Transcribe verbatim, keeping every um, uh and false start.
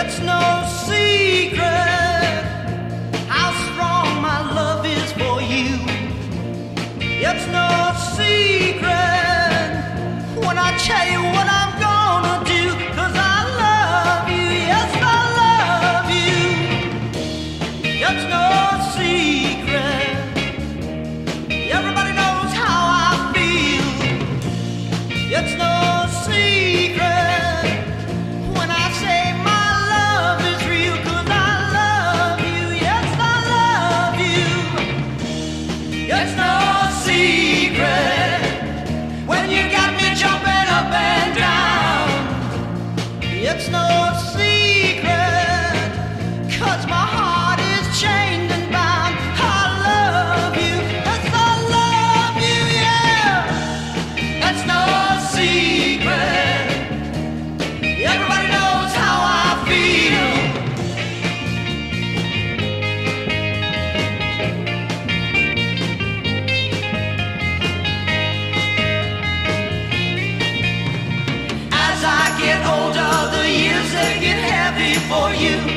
It's no secret how strong my love is for you. It's no secret when I tell you what I'm gonna do, 'cause I love you, yes I love you. It's no secret, everybody knows how I feel. It's no secret when I say my love is real, 'cause I love you, yes I love you. It's no secret when you got me jumping up and down. It's no secret 'cause my heart is chained and bound. I love you, yes I love you, yeah. It's no secret, everybody knows how I feel. As I get older, the years they get heavy for you.